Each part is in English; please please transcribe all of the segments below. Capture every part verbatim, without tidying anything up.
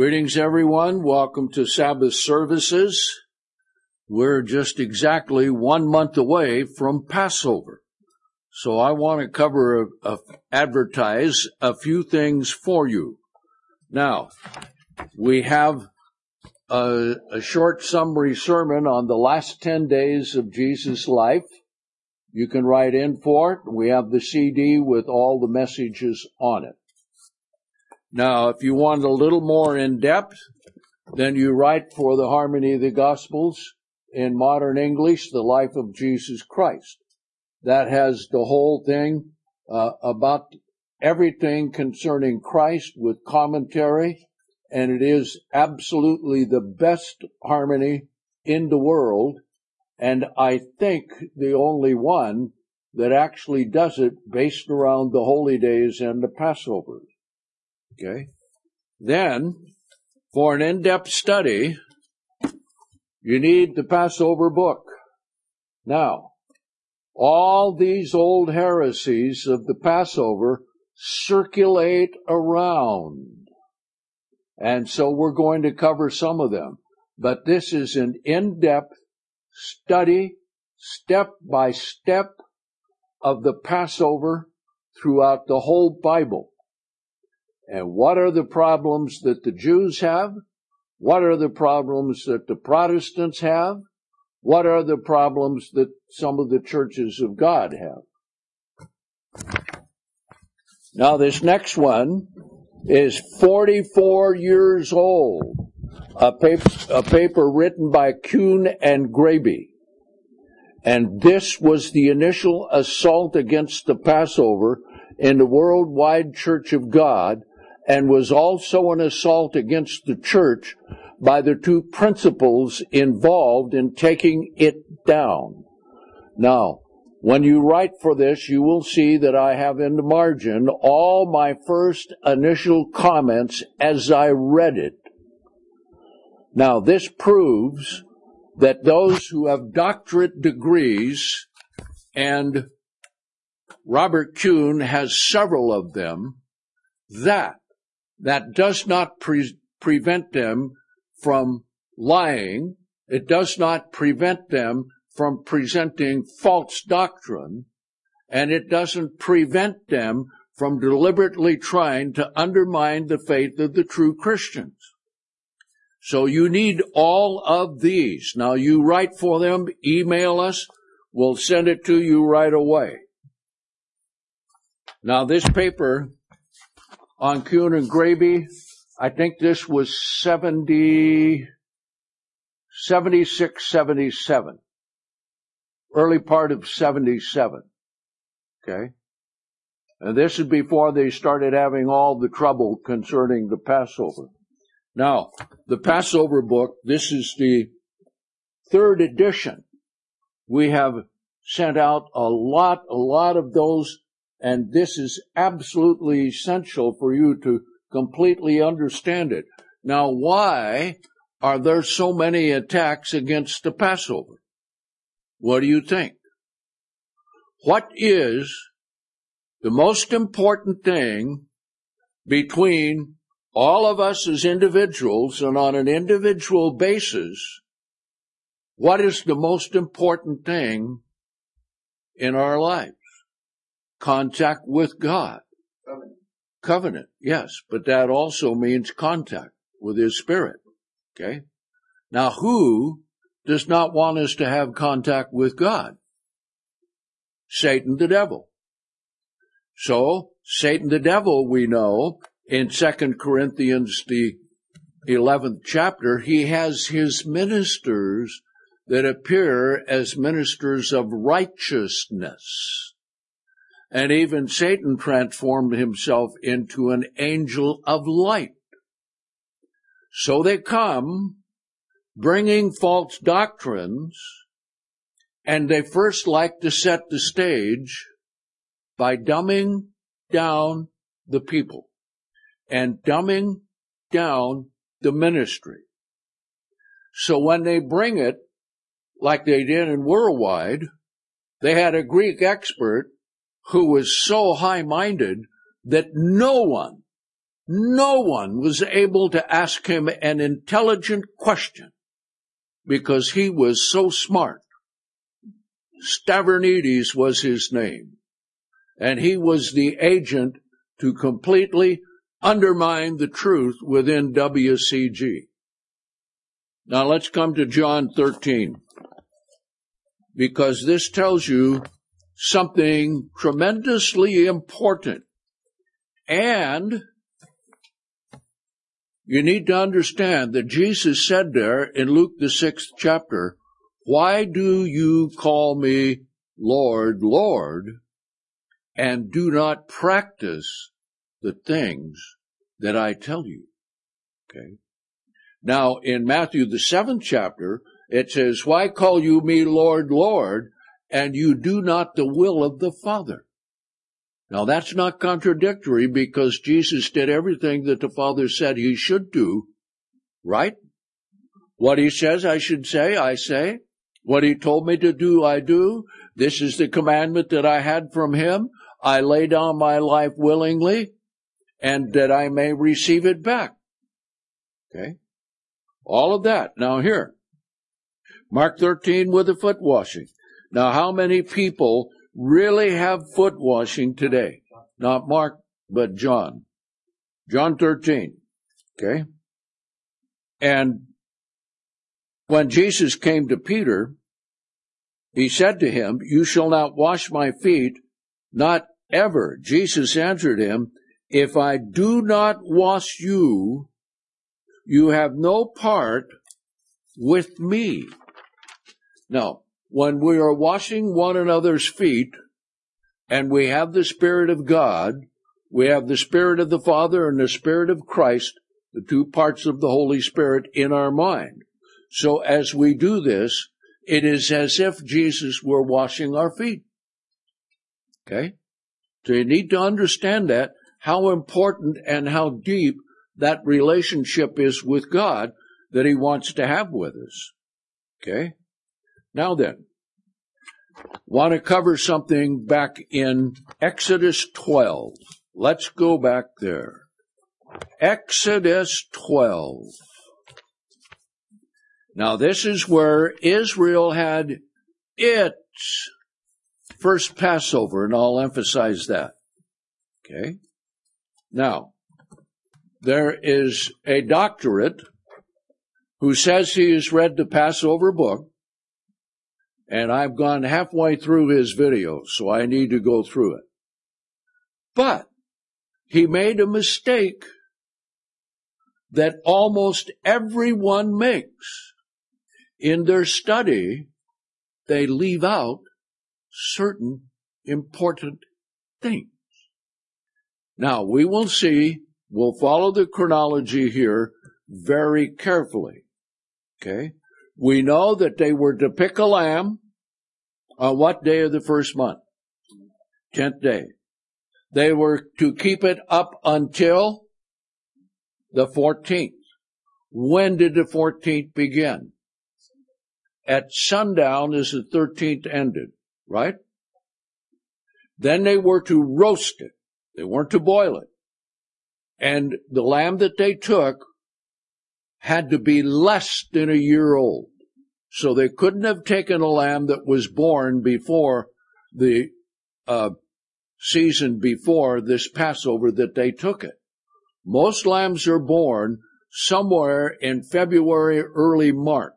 Greetings, everyone. Welcome to Sabbath services. We're just exactly one month away from Passover. So I want to cover, a, a, advertise a few things for you. Now, we have a, a short summary sermon on the last ten days of Jesus' life. You can write in for it. We have the C D with all the messages on it. Now, if you want a little more in-depth, then you write for the Harmony of the Gospels in modern English, The Life of Jesus Christ. That has the whole thing uh, about everything concerning Christ with commentary, and it is absolutely the best harmony in the world, and I think the only one that actually does it based around the holy days and the Passover. Okay. Then, for an in-depth study, you need the Passover book. Now, all these old heresies of the Passover circulate around. And so we're going to cover some of them. But this is an in-depth study, step by step, of the Passover throughout the whole Bible. And what are the problems that the Jews have? What are the problems that the Protestants have? What are the problems that some of the churches of God have? Now, this next one is forty-four years old, a paper, a paper written by Kuhn and Graebe. And this was the initial assault against the Passover in the worldwide Church of God, and was also an assault against the church by the two principles involved in taking it down. Now, when you write for this, you will see that I have in the margin all my first initial comments as I read it. Now, this proves that those who have doctorate degrees, and Robert Kuhn has several of them, that That does not pre- prevent them from lying. It does not prevent them from presenting false doctrine. And it doesn't prevent them from deliberately trying to undermine the faith of the true Christians. So you need all of these. Now you write for them, email us, we'll send it to you right away. Now this paper on Kuhn and Graebe, I think this was seventy, seventy-six, seventy-seven. Early part of seventy-seven. Okay? And this is before they started having all the trouble concerning the Passover. Now, the Passover book, this is the third edition. We have sent out a lot, a lot of those. And this is absolutely essential for you to completely understand it. Now, why are there so many attacks against the Passover? What do you think? What is the most important thing between all of us as individuals, and on an individual basis, what is the most important thing in our lives? Contact with God. Covenant. Covenant, yes, but that also means contact with His Spirit. Okay? Now, who does not want us to have contact with God? Satan the devil. So, Satan the devil, we know, in Second Corinthians, the eleventh chapter, he has his ministers that appear as ministers of righteousness. And even Satan transformed himself into an angel of light. So they come bringing false doctrines, and they first like to set the stage by dumbing down the people and dumbing down the ministry. So when they bring it, like they did in Worldwide, they had a Greek expert who was so high-minded that no one, no one was able to ask him an intelligent question because he was so smart. Stavronides was his name, and he was the agent to completely undermine the truth within W C G. Now let's come to John thirteen, because this tells you something tremendously important. And you need to understand that Jesus said there in Luke the sixth chapter, "Why do you call me Lord, Lord, and do not practice the things that I tell you?" Okay. Now, in Matthew the seventh chapter, it says, "Why call you me Lord, Lord, and you do not the will of the Father?" Now, that's not contradictory, because Jesus did everything that the Father said he should do, right? What he says I should say, I say. What he told me to do, I do. This is the commandment that I had from him. I lay down my life willingly, and that I may receive it back. Okay? All of that. Now here, Mark thirteen with the foot washing. Now, how many people really have foot washing today? Not Mark, but John. John thirteen. Okay? And when Jesus came to Peter, he said to him, "You shall not wash my feet, not ever." Jesus answered him, "If I do not wash you, you have no part with me." Now, when we are washing one another's feet, and we have the Spirit of God, we have the Spirit of the Father and the Spirit of Christ, the two parts of the Holy Spirit in our mind. So as we do this, it is as if Jesus were washing our feet. Okay? So you need to understand that, how important and how deep that relationship is with God that he wants to have with us. Okay? Now then, want to cover something back in Exodus twelve. Let's go back there. Exodus twelve. Now this is where Israel had its first Passover, and I'll emphasize that. Okay? Now, there is a doctorate who says he has read the Passover book, and I've gone halfway through his video, so I need to go through it. But he made a mistake that almost everyone makes. In their study, they leave out certain important things. Now, we will see, we'll follow the chronology here very carefully. Okay? We know that they were to pick a lamb on what day of the first month? Tenth day. They were to keep it up until the fourteenth. When did the fourteenth begin? At sundown as the thirteenth ended, right? Then they were to roast it. They weren't to boil it. And the lamb that they took had to be less than a year old. So they couldn't have taken a lamb that was born before the uh, season before this Passover that they took it. Most lambs are born somewhere in February, early March.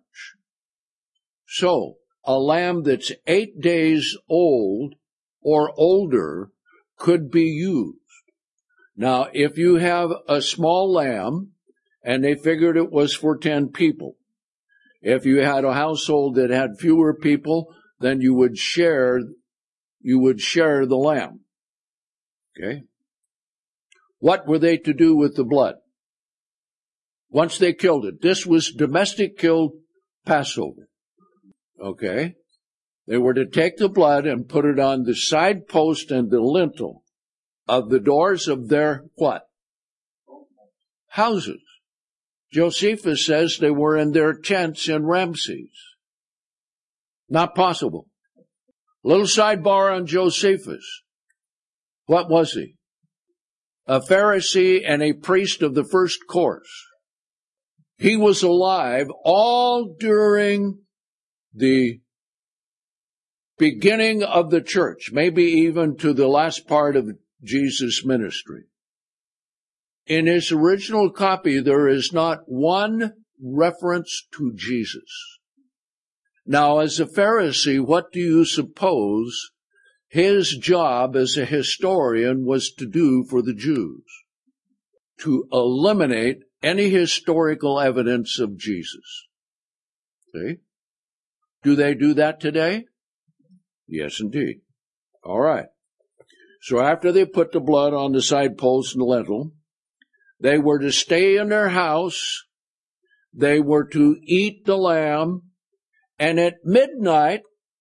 So a lamb that's eight days old or older could be used. Now, if you have a small lamb, and they figured it was for ten people, if you had a household that had fewer people, then you would share, you would share the lamb. Okay? What were they to do with the blood? Once they killed it, this was domestic killed Passover. Okay? They were to take the blood and put it on the side post and the lintel of the doors of their what? Houses. Josephus says they were in their tents in Ramses. Not possible. Little sidebar on Josephus. What was he? a Pharisee and a priest of the first course. He was alive all during the beginning of the church, maybe even to the last part of Jesus' ministry. In his original copy, there is not one reference to Jesus. Now, as a Pharisee, what do you suppose his job as a historian was to do for the Jews? To eliminate any historical evidence of Jesus. See? Do they do that today? Yes, indeed. All right. So after they put the blood on the side post and the lintel, they were to stay in their house, they were to eat the lamb, and at midnight,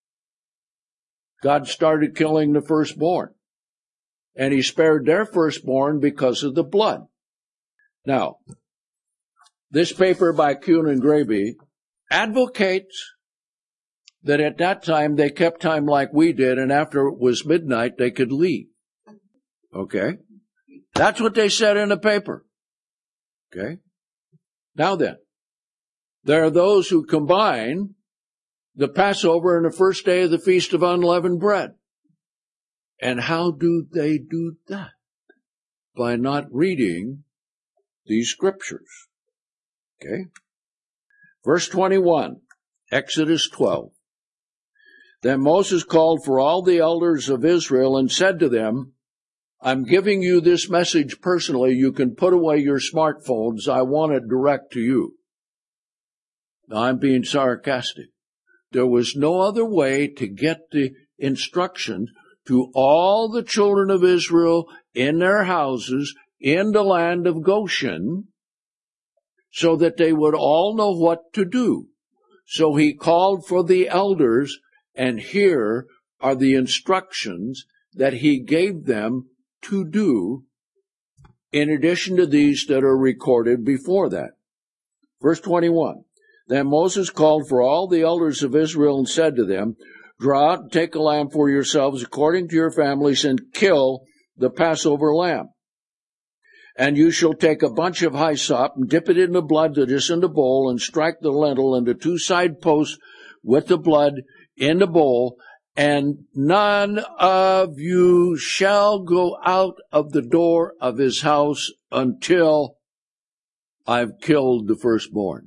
God started killing the firstborn. And he spared their firstborn because of the blood. Now, this paper by Kuhn and Graby advocates that at that time they kept time like we did, and after it was midnight, they could leave. Okay? That's what they said in the paper. Okay? Now then, there are those who combine the Passover and the first day of the Feast of Unleavened Bread. And how do they do that? By not reading these scriptures. Okay? Verse twenty-one, Exodus twelve. Then Moses called for all the elders of Israel and said to them, I'm giving you this message personally. You can put away your smartphones. I want it direct to you. Now, I'm being sarcastic. There was no other way to get the instructions to all the children of Israel in their houses in the land of Goshen so that they would all know what to do. So he called for the elders, and here are the instructions that he gave them to do in addition to these that are recorded before that. Verse twenty-one. Then Moses called for all the elders of Israel and said to them, draw out and take a lamb for yourselves according to your families and kill the Passover lamb. And you shall take a bunch of hyssop and dip it in the blood that is in the bowl and strike the lintel and the two side posts with the blood in the bowl, and none of you shall go out of the door of his house until I've killed the firstborn.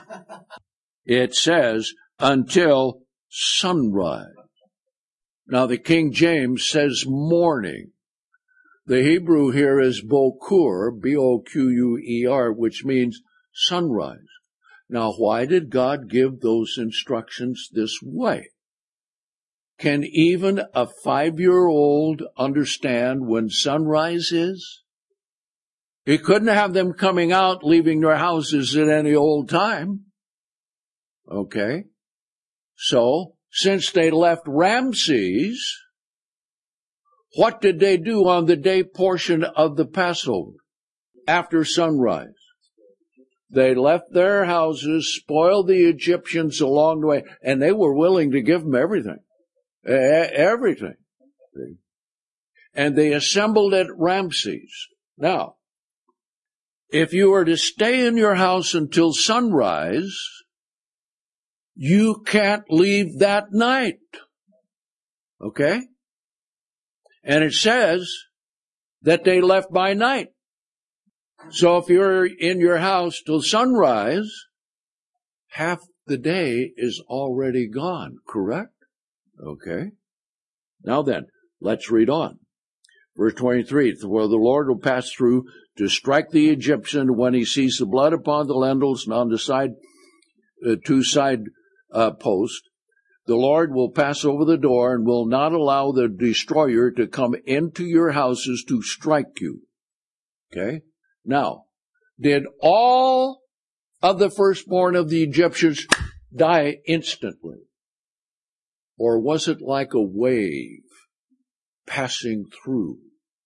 It says, until sunrise. Now the King James says morning. The Hebrew here is bokur, B O Q U E R, which means sunrise. Now why did God give those instructions this way? Can even a five-year-old understand when sunrise is? He couldn't have them coming out, leaving their houses at any old time. Okay? So, since they left Ramses, what did they do on the day portion of the Passover after sunrise? They left their houses, spoiled the Egyptians along the way, and they were willing to give them everything. Everything. And they assembled at Ramses. Now, if you are to stay in your house until sunrise, you can't leave that night. Okay? And it says that they left by night. So if you're in your house till sunrise, half the day is already gone, correct? Okay. Now then, let's read on. Verse twenty-three, where the Lord will pass through to strike the Egyptian when he sees the blood upon the lintels and on the side, uh, two side uh, posts. The Lord will pass over the door and will not allow the destroyer to come into your houses to strike you. Okay? Now, did all of the firstborn of the Egyptians die instantly? Or was it like a wave passing through?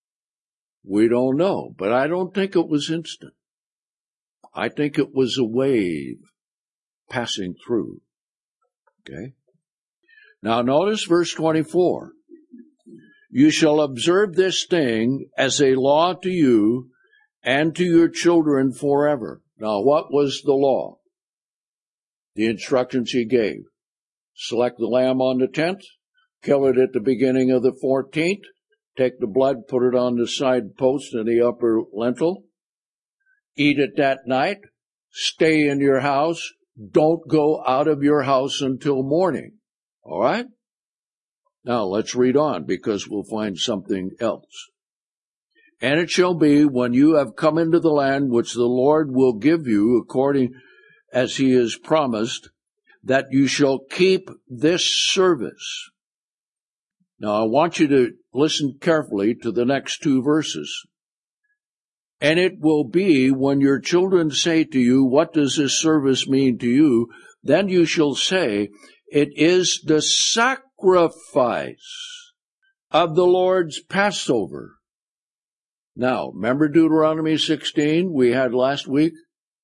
We don't know, but I don't think it was instant. I think it was a wave passing through. Okay? Now notice verse twenty-four. You shall observe this thing as a law to you and to your children forever. Now, what was the law? The instructions he gave. Select the lamb on the tenth, kill it at the beginning of the fourteenth, take the blood, put it on the side post and the upper lintel, eat it that night, stay in your house, don't go out of your house until morning. All right? Now, let's read on, because we'll find something else. And it shall be, when you have come into the land which the Lord will give you, according as he has promised, that you shall keep this service. Now, I want you to listen carefully to the next two verses. And it will be, when your children say to you, what does this service mean to you? Then you shall say, it is the sacrifice of the Lord's Passover. Now, remember Deuteronomy sixteen we had last week?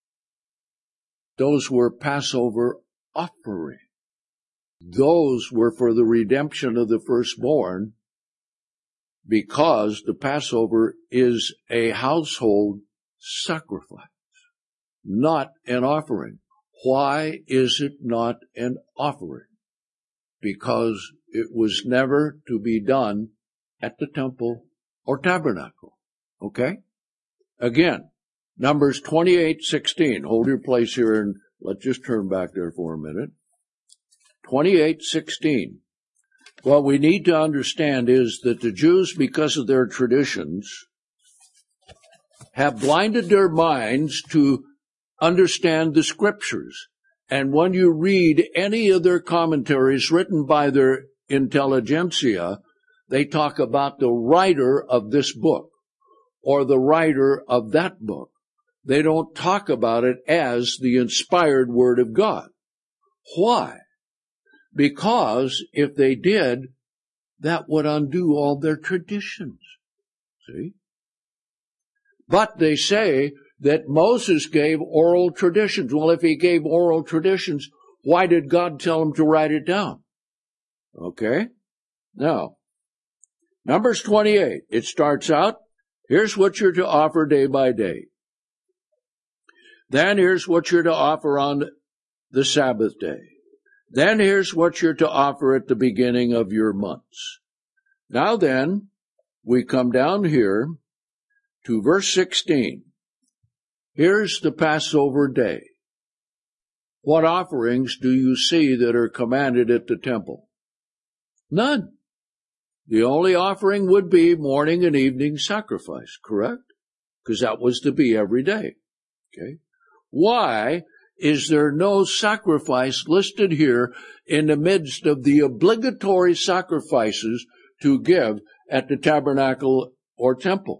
Those were Passover offerings. Those were for the redemption of the firstborn, because the Passover is a household sacrifice, not an offering. Why is it not an offering? Because it was never to be done at the temple or tabernacle. Okay? Again, Numbers twenty-eight sixteen. Hold your place here and let's just turn back there for a minute. twenty-eight sixteen. What we need to understand is that the Jews, because of their traditions, have blinded their minds to understand the Scriptures. And when you read any of their commentaries written by their intelligentsia, they talk about the writer of this book or the writer of that book. They don't talk about it as the inspired Word of God. Why? Because if they did, that would undo all their traditions. See? But they say that Moses gave oral traditions. Well, if he gave oral traditions, why did God tell him to write it down? Okay? Now, Numbers twenty-eight, it starts out, here's what you're to offer day by day. Then here's what you're to offer on the Sabbath day. Then here's what you're to offer at the beginning of your months. Now then, we come down here to verse sixteen. Here's the Passover day. What offerings do you see that are commanded at the temple? None. The only offering would be morning and evening sacrifice, correct? Because that was to be every day. Okay. Why is there no sacrifice listed here in the midst of the obligatory sacrifices to give at the tabernacle or temple?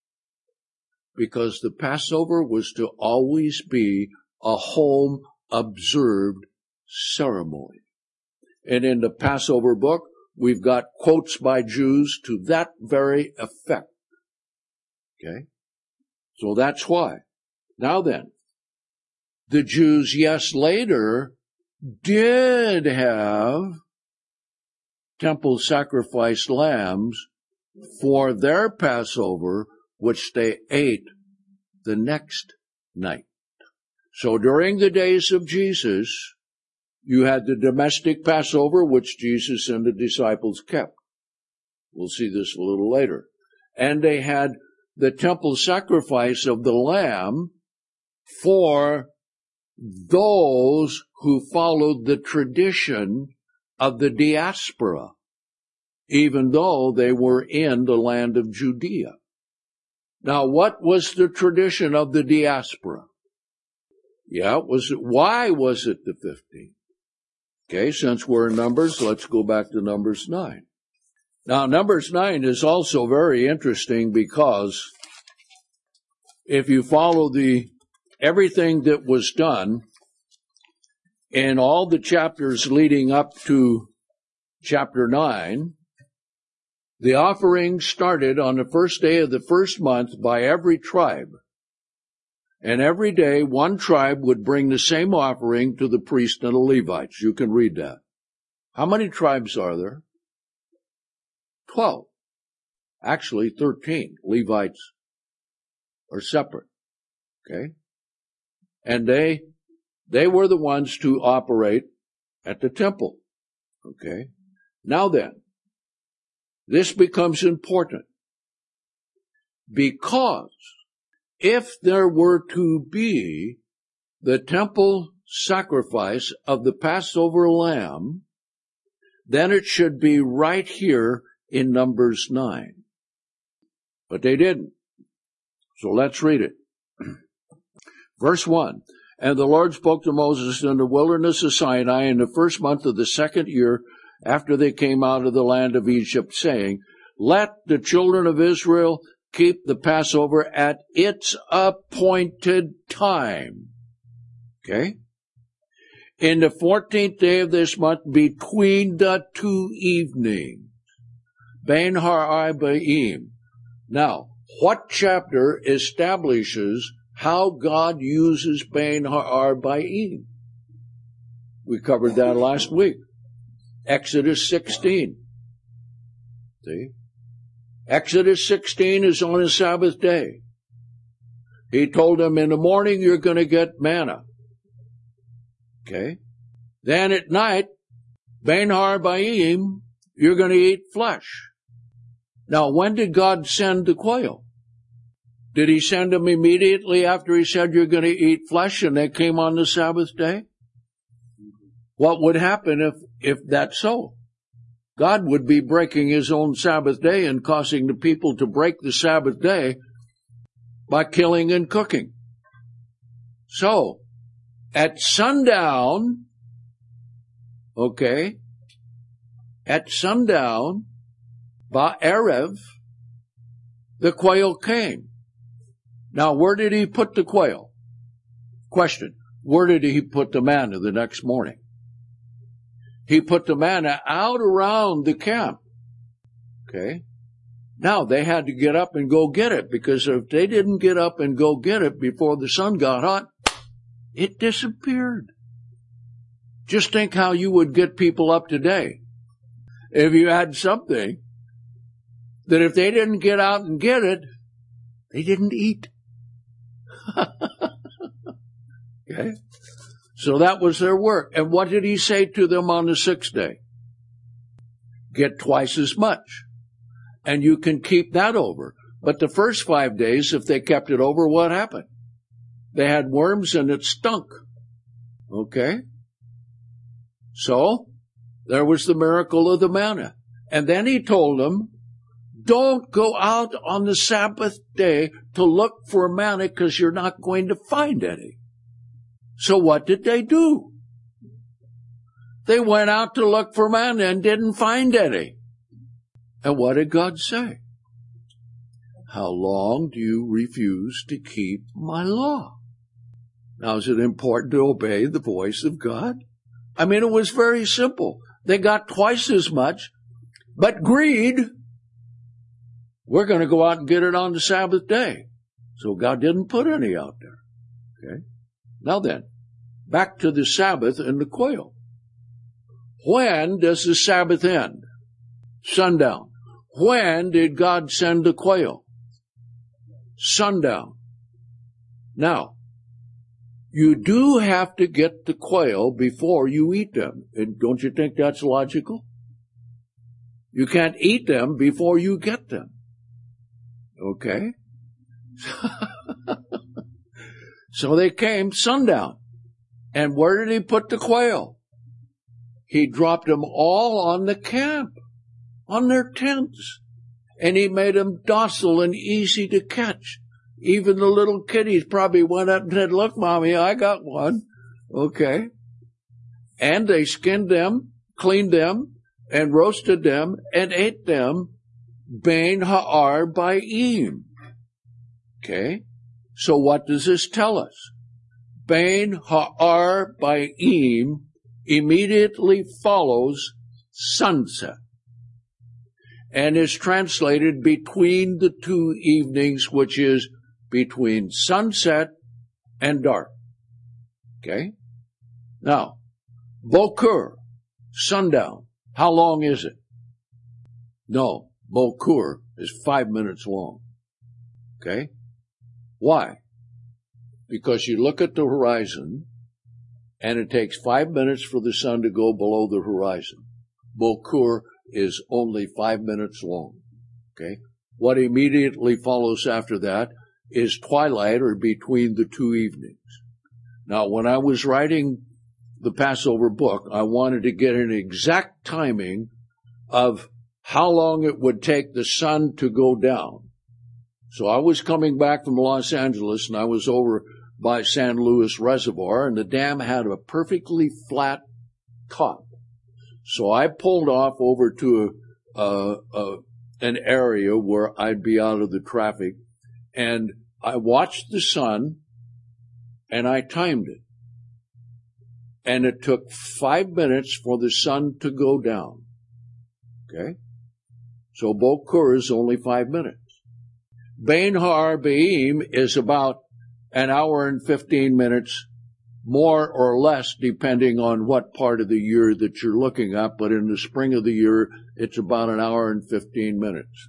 Because the Passover was to always be a home observed ceremony. And in the Passover book, we've got quotes by Jews to that very effect. Okay? So that's why. Now then, the Jews, yes, later did have temple sacrifice lambs for their Passover, which they ate the next night. So during the days of Jesus, you had the domestic Passover, which Jesus and the disciples kept. We'll see this a little later. And they had the temple sacrifice of the lamb for those who followed the tradition of the diaspora, even though they were in the land of Judea. Now, what was the tradition of the diaspora? Yeah, was it, why was it the fifteenth? Okay, since we're in Numbers, let's go back to Numbers nine. Now, Numbers nine is also very interesting because if you follow the everything that was done in all the chapters leading up to chapter nine, the offering started on the first day of the first month by every tribe. And every day, one tribe would bring the same offering to the priest and the Levites. You can read that. How many tribes are there? Twelve. Actually, thirteen Levites are separate. Okay? And they, they were the ones to operate at the temple. Okay? Now then, this becomes important because if there were to be the temple sacrifice of the Passover lamb, then it should be right here in Numbers nine. But they didn't. So let's read it. Verse one, and the Lord spoke to Moses in the wilderness of Sinai in the first month of the second year after they came out of the land of Egypt, saying, let the children of Israel keep the Passover at its appointed time. Okay? In the fourteenth day of this month, between the two evenings. Bein Ha'arbaim. Now, what chapter establishes how God uses Bein Ha'arbaim? We covered that last week. Exodus sixteen. See? Exodus sixteen is on a Sabbath day. He told them, in the morning you're going to get manna. Okay? Then at night, Bein Ha'arbaim, you're going to eat flesh. Now, when did God send the quail? Did he send them immediately after he said you're going to eat flesh and they came on the Sabbath day? What would happen if, if that's so? God would be breaking his own Sabbath day and causing the people to break the Sabbath day by killing and cooking. So, at sundown, okay, at sundown, Ba'erev, the quail came. Now, where did he put the quail? Question, where did he put the manna the next morning? He put the manna out around the camp. Okay? Now, they had to get up and go get it, because if they didn't get up and go get it before the sun got hot, it disappeared. Just think how you would get people up today if you had something that if they didn't get out and get it, they didn't eat. Okay? So that was their work. And what did he say to them on the sixth day? Get twice as much. And you can keep that over. But the first five days, if they kept it over, what happened? They had worms and it stunk. Okay? So, there was the miracle of the manna. And then he told them, don't go out on the Sabbath day to look for manna because you're not going to find any. So what did they do? They went out to look for manna and didn't find any. And what did God say? How long do you refuse to keep my law? Now, is it important to obey the voice of God? I mean, it was very simple. They got twice as much, but greed, we're going to go out and get it on the Sabbath day. So God didn't put any out there. Okay? Now then, back to the Sabbath and the quail. When does the Sabbath end? Sundown. When did God send the quail? Sundown. Now, you do have to get the quail before you eat them. And don't you think that's logical? You can't eat them before you get them. Okay? So they came sundown. And where did he put the quail? He dropped them all on the camp, on their tents. And he made them docile and easy to catch. Even the little kitties probably went up and said, look, Mommy, I got one. Okay. And they skinned them, cleaned them, and roasted them, and ate them, Bein Ha'arbaim. Okay. So what does this tell us? Bein Ha'arbaim immediately follows sunset and is translated between the two evenings, which is between sunset and dark. Okay? Now, Boker, sundown, how long is it? No, Bokur is five minutes long. Okay? Why? Because you look at the horizon, and it takes five minutes for the sun to go below the horizon. Bokur is only five minutes long. Okay? What immediately follows after that is twilight, or between the two evenings. Now, when I was writing the Passover book, I wanted to get an exact timing of how long it would take the sun to go down. So I was coming back from Los Angeles, and I was over by San Luis Reservoir, and the dam had a perfectly flat top. So I pulled off over to a, a, a, an area where I'd be out of the traffic, and I watched the sun, and I timed it. And it took five minutes for the sun to go down. Okay? So Bokur is only five minutes. Bein Ha'arbaim is about an hour and fifteen minutes, more or less, depending on what part of the year that you're looking at. But in the spring of the year, it's about an hour and fifteen minutes.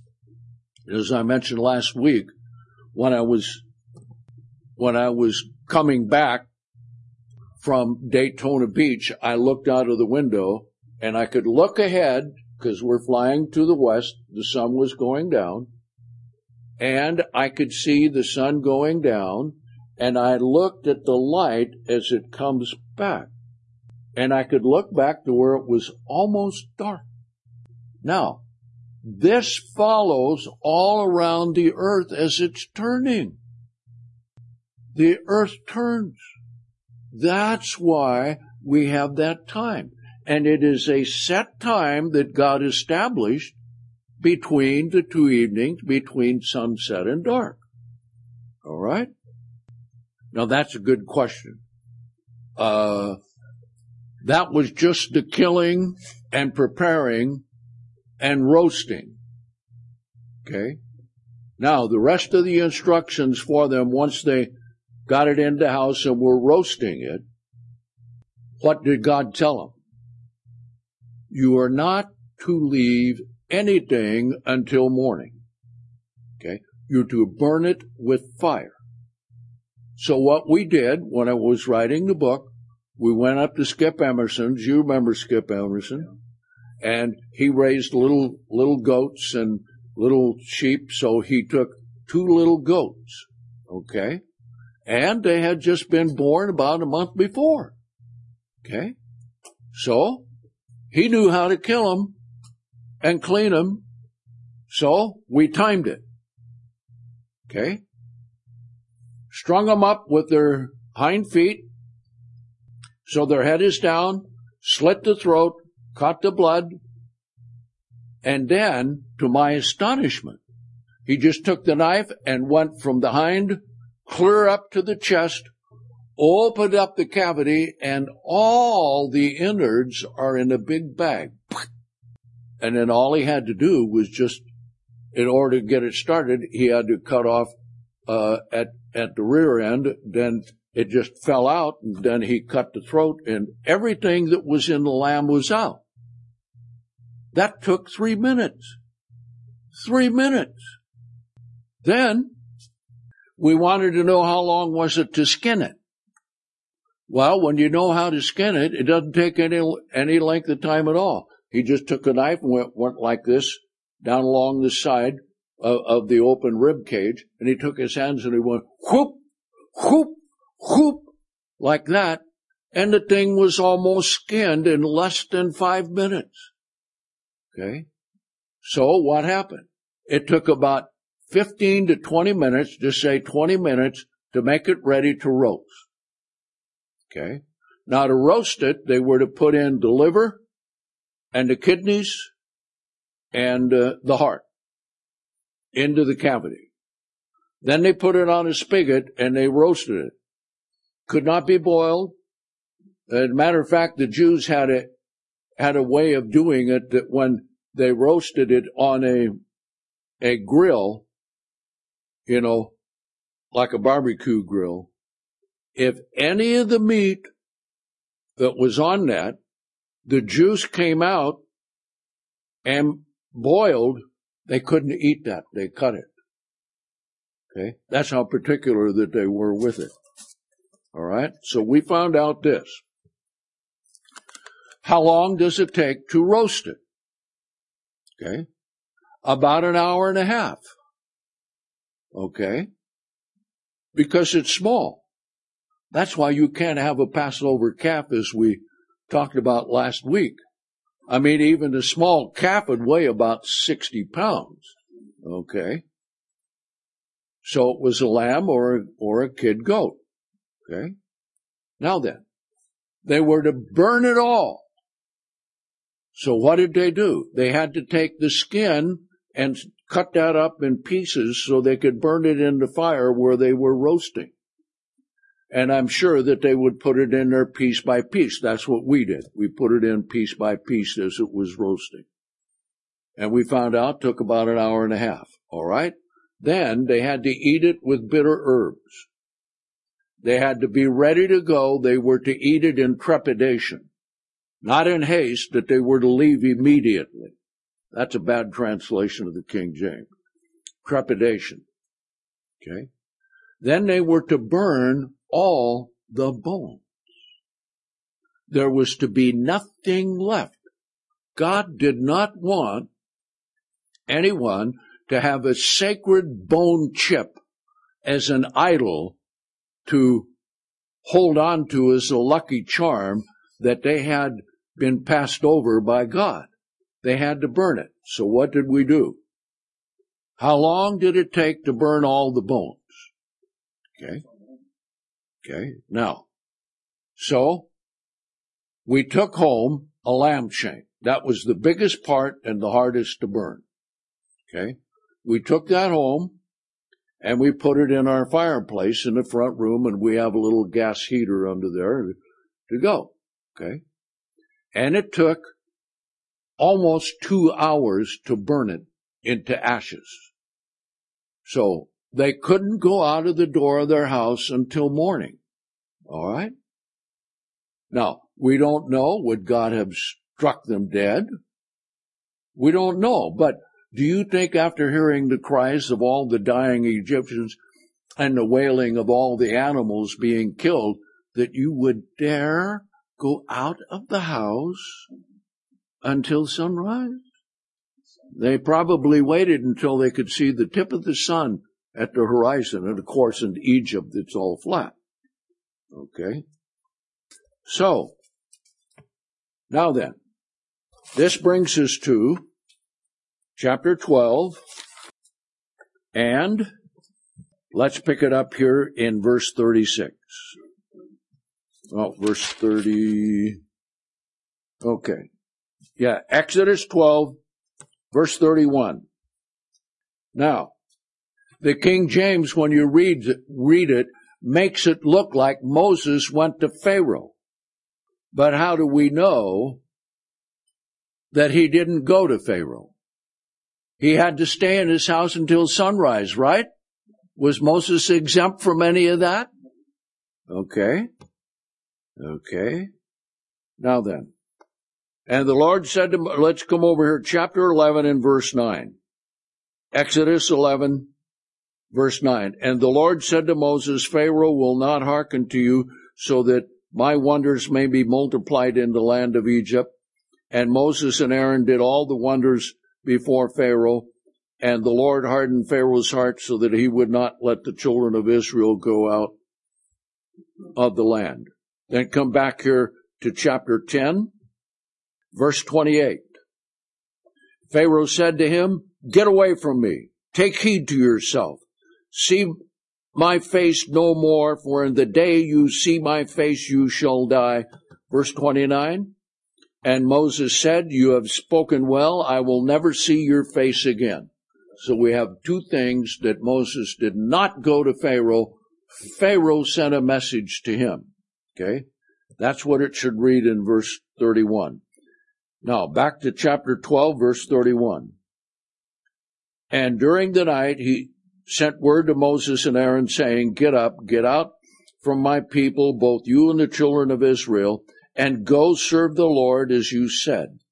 As I mentioned last week, when I was, when I was coming back from Daytona Beach, I looked out of the window and I could look ahead because we're flying to the west. The sun was going down. And I could see the sun going down, and I looked at the light as it comes back. And I could look back to where it was almost dark. Now, this follows all around the earth as it's turning. The earth turns. That's why we have that time. And it is a set time that God established between the two evenings, between sunset and dark. All right? Now, that's a good question. Uh, that was just the killing and preparing and roasting. Okay? Now, the rest of the instructions for them, once they got it in the house and were roasting it, what did God tell them? You are not to leave anything until morning. Okay? You're to burn it with fire. So what we did when I was writing the book, we went up to Skip Emerson's. You remember Skip Emerson? And he raised little, little goats and little sheep. So he took two little goats. Okay? And they had just been born about a month before. Okay? So he knew how to kill them and clean them, so we timed it. Okay? Strung them up with their hind feet, so their head is down, slit the throat, caught the blood, and then, to my astonishment, he just took the knife and went from the hind clear up to the chest, opened up the cavity, and all the innards are in a big bag. And then all he had to do was just, in order to get it started, he had to cut off uh, at at the rear end. Then it just fell out, and then he cut the throat, and everything that was in the lamb was out. That took three minutes. Three minutes. Then we wanted to know how long was it to skin it. Well, when you know how to skin it, it doesn't take any any length of time at all. He just took a knife and went, went like this down along the side of, of the open rib cage, and he took his hands and he went whoop, whoop, whoop, like that, and the thing was almost skinned in less than five minutes. Okay? So what happened? It took about fifteen to twenty minutes, just say twenty minutes, to make it ready to roast. Okay? Now to roast it, they were to put in the liver and the kidneys and uh, the heart into the cavity. Then they put it on a spigot and they roasted it. Could not be boiled. As a matter of fact, the Jews had a, had a way of doing it that when they roasted it on a, a grill, you know, like a barbecue grill, if any of the meat that was on that, the juice came out and boiled, They couldn't eat that. They cut it. Okay? That's how particular that they were with it. All right? So we found out this. How long does it take to roast it? Okay? About an hour and a half. Okay? Because it's small. That's why you can't have a Passover calf, as we talked about last week. I mean, even a small calf would weigh about sixty pounds. Okay? So it was a lamb or, or a kid goat. Okay? Now then, they were to burn it all. So what did they do? They had to take the skin and cut that up in pieces so they could burn it in the fire where they were roasting. And I'm sure that they would put it in there piece by piece. That's what we did. We put it in piece by piece as it was roasting. And we found out it took about an hour and a half. All right? Then they had to eat it with bitter herbs. They had to be ready to go. They were to eat it in trepidation. Not in haste, that they were to leave immediately. That's a bad translation of the King James. Trepidation. Okay? Then they were to burn all the bones. There was to be nothing left. God did not want anyone to have a sacred bone chip as an idol to hold on to as a lucky charm that they had been passed over by God. They had to burn it. So what did we do? How long did it take to burn all the bones? Okay. Okay. Now, so we took home a lamb shank. That was the biggest part and the hardest to burn. Okay. We took that home and we put it in our fireplace in the front room, and we have a little gas heater under there to go. Okay. And it took almost two hours to burn it into ashes. So they couldn't go out of the door of their house until morning. All right? Now, we don't know, would God have struck them dead? We don't know, but do you think after hearing the cries of all the dying Egyptians and the wailing of all the animals being killed, that you would dare go out of the house until sunrise? They probably waited until they could see the tip of the sun at the horizon. And of course, in Egypt, it's all flat. Okay? So, now then, this brings us to chapter twelve, and let's pick it up here in verse thirty-six. Oh, verse thirty. Okay. Yeah, Exodus twelve, verse thirty-one. Now, the King James, when you read, read it, makes it look like Moses went to Pharaoh. But how do we know that he didn't go to Pharaoh? He had to stay in his house until sunrise, right? Was Moses exempt from any of that? Okay. Okay. Now then. And the Lord said to, let's come over here, chapter eleven and verse nine. Exodus eleven, verse nine. And the Lord said to Moses, Pharaoh will not hearken to you, so that my wonders may be multiplied in the land of Egypt. And Moses and Aaron did all the wonders before Pharaoh, and the Lord hardened Pharaoh's heart so that he would not let the children of Israel go out of the land. Then come back here to chapter ten, verse twenty-eight. Pharaoh said to him, get away from me. Take heed to yourself. See my face no more, for in the day you see my face you shall die. Verse twenty-nine. And Moses said, you have spoken well. I will never see your face again. So we have two things that Moses did not go to Pharaoh. Pharaoh sent a message to him. Okay. That's what it should read in verse thirty-one. Now, back to chapter twelve, verse thirty-one. And during the night he sent word to Moses and Aaron, saying, get up, get out from my people, both you and the children of Israel, and go serve the Lord as you said.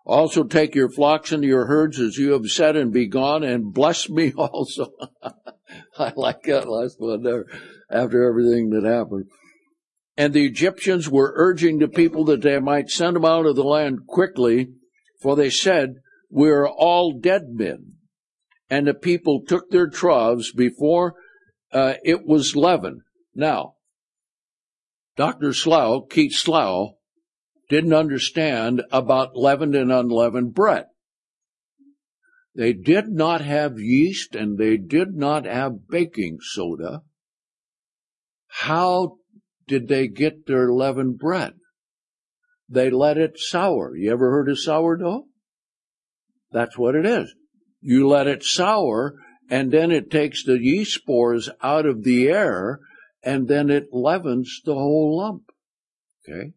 Also take your flocks and your herds as you have said, and be gone, and bless me also. I like that last one there, after everything that happened. And the Egyptians were urging the people that they might send them out of the land quickly, for they said, we are all dead men. And the people took their troughs before uh, it was leavened. Now, Doctor Slough, Keith Slough, didn't understand about leavened and unleavened bread. They did not have yeast and they did not have baking soda. How did they get their leavened bread? They let it sour. You ever heard of sourdough? That's what it is. You let it sour, and then it takes the yeast spores out of the air, and then it leavens the whole lump. Okay?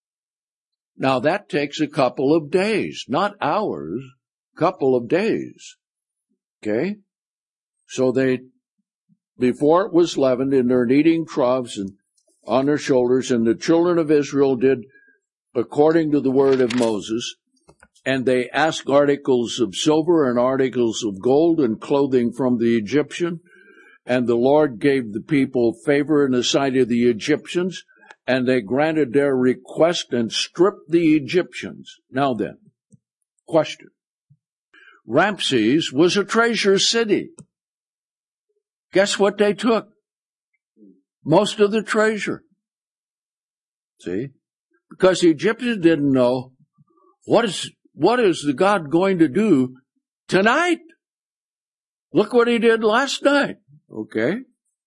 Now that takes a couple of days, not hours, couple of days. Okay? So they, before it was leavened, in their kneading troughs and on their shoulders, and the children of Israel did according to the word of Moses, and they asked articles of silver and articles of gold and clothing from the Egyptian, and the Lord gave the people favor in the sight of the Egyptians, and they granted their request and stripped the Egyptians. Now then, question. Ramses was a treasure city. Guess what they took? Most of the treasure. See? Because the Egyptians didn't know, what is, what is the God going to do tonight? Look what he did last night. Okay?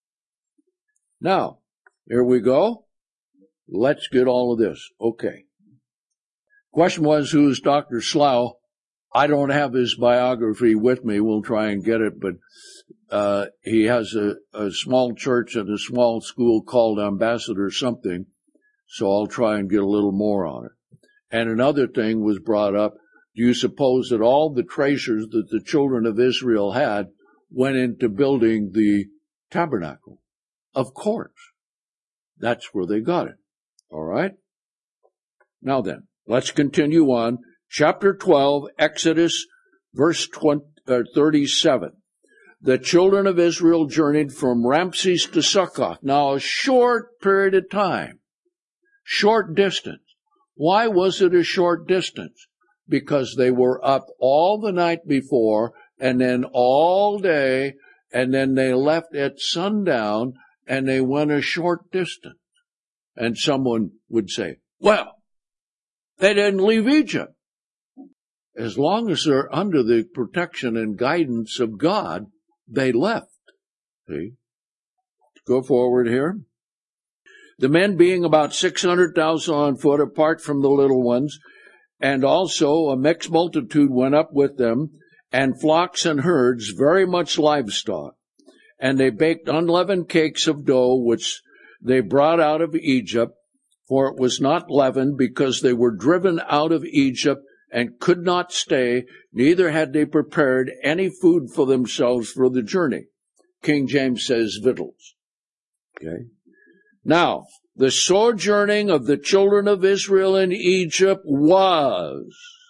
Now, here we go. Let's get all of this. Okay. Question was, who's Doctor Slough? I don't have his biography with me. We'll try and get it, but uh he has a, a small church and a small school called Ambassador something, so I'll try and get a little more on it. And another thing was brought up. Do you suppose that all the treasures that the children of Israel had went into building the tabernacle? Of course. That's where they got it. All right? Now then, let's continue on. Chapter twelve, Exodus, verse twenty, uh, thirty-seven. The children of Israel journeyed from Ramses to Succoth. Now, a short period of time. Short distance. Why was it a short distance? Because they were up all the night before, and then all day, and then they left at sundown, and they went a short distance. And someone would say, well, they didn't leave Egypt. As long as they're under the protection and guidance of God, they left. See? Go forward here. The men being about six hundred thousand on foot, apart from the little ones, and also a mixed multitude went up with them, and flocks and herds, very much livestock. And they baked unleavened cakes of dough, which they brought out of Egypt, for it was not leavened, because they were driven out of Egypt and could not stay, neither had they prepared any food for themselves for the journey. King James says victuals. Okay. Now, the sojourning of the children of Israel in Egypt was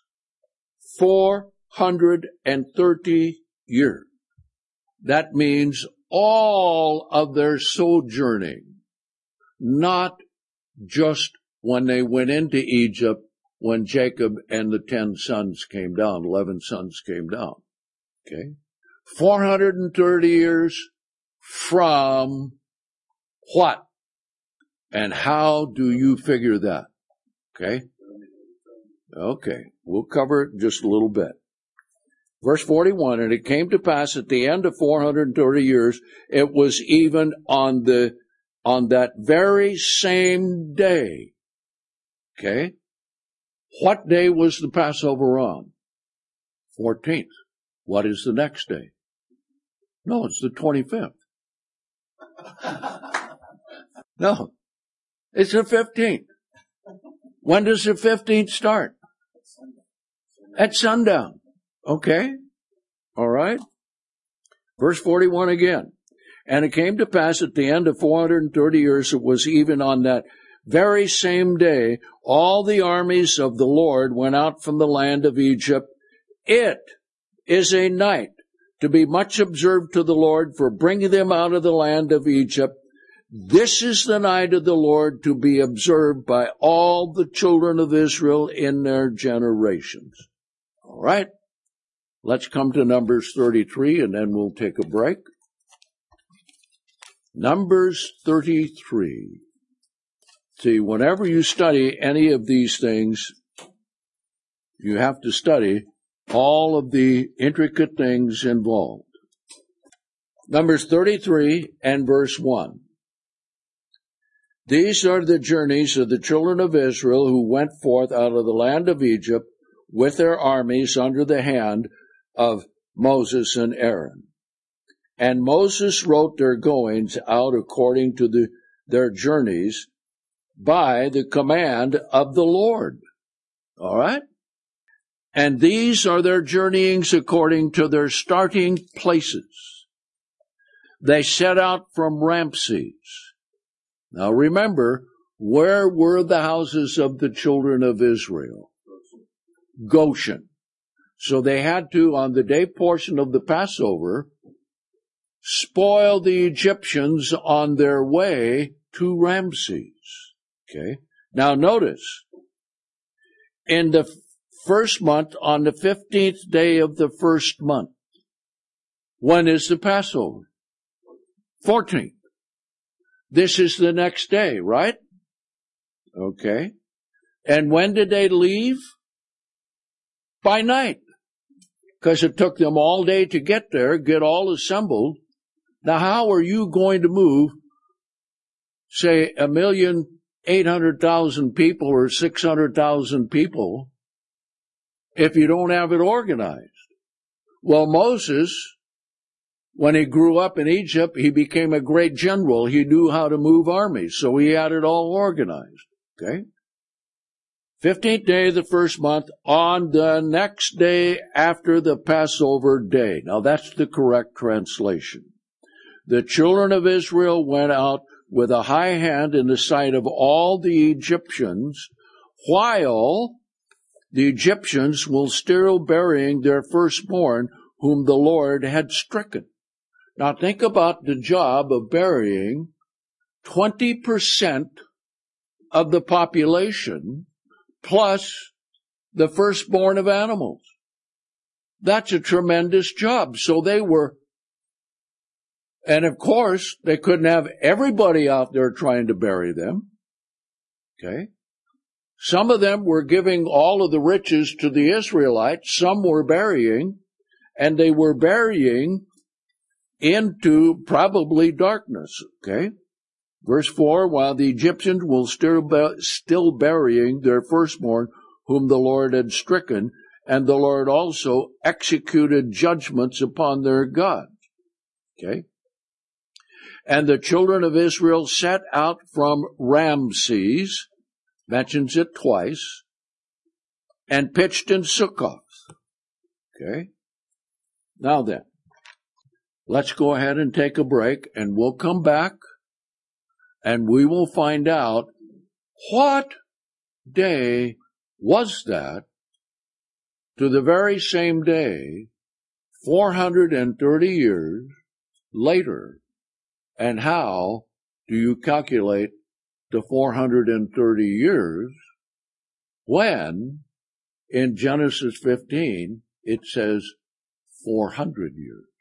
four hundred thirty years. That means all of their sojourning, not just when they went into Egypt, when Jacob and the ten sons came down, eleven sons came down. Okay? four hundred thirty years from what? And how do you figure that? Okay? Okay. We'll cover it just a little bit. Verse forty-one, and it came to pass at the end of four hundred thirty years, it was even on the, on that very same day. Okay? What day was the Passover on? fourteenth. What is the next day? No, it's the twenty-fifth. No, it's the fifteenth. When does the fifteenth start? At sundown. Okay? All right? Verse forty-one again. And it came to pass at the end of four hundred thirty years, it was even on that very same day, all the armies of the Lord went out from the land of Egypt. It is a night to be much observed to the Lord for bringing them out of the land of Egypt. This is the night of the Lord to be observed by all the children of Israel in their generations. All right. Let's come to Numbers thirty-three, and then we'll take a break. Numbers thirty-three. See, whenever you study any of these things, you have to study all of the intricate things involved. Numbers thirty-three and verse one. These are the journeys of the children of Israel who went forth out of the land of Egypt with their armies under the hand of Moses and Aaron. And Moses wrote their goings out according to the, their journeys by the command of the Lord. All right? And these are their journeyings according to their starting places. They set out from Ramses. Now remember, where were the houses of the children of Israel? Goshen. So they had to, on the day portion of the Passover, spoil the Egyptians on their way to Ramses. Okay. Now notice, in the first month, on the fifteenth day of the first month, when is the Passover? fourteenth. This is the next day, right? Okay. And when did they leave? By night. Because it took them all day to get there, get all assembled. Now, how are you going to move, say, a million eight hundred thousand people or six hundred thousand people if you don't have it organized? Well, Moses, when he grew up in Egypt, he became a great general. He knew how to move armies, so he had it all organized. Okay? fifteenth day of the first month, on the next day after the Passover day. Now, that's the correct translation. The children of Israel went out with a high hand in the sight of all the Egyptians, while the Egyptians were still burying their firstborn, whom the Lord had stricken. Now think about the job of burying twenty percent of the population plus the firstborn of animals. That's a tremendous job. So they were, and of course, they couldn't have everybody out there trying to bury them. Okay? Some of them were giving all of the riches to the Israelites. Some were burying, and they were burying into probably darkness, okay? Verse four, while the Egyptians were still, still burying their firstborn, whom the Lord had stricken, and the Lord also executed judgments upon their gods, okay? And the children of Israel set out from Ramses, mentions it twice, and pitched in Succoth, okay? Now then, let's go ahead and take a break, and we'll come back, and we will find out what day was that to the very same day, four hundred thirty years later, and how do you calculate the four hundred thirty years when in Genesis fifteen it says four hundred years.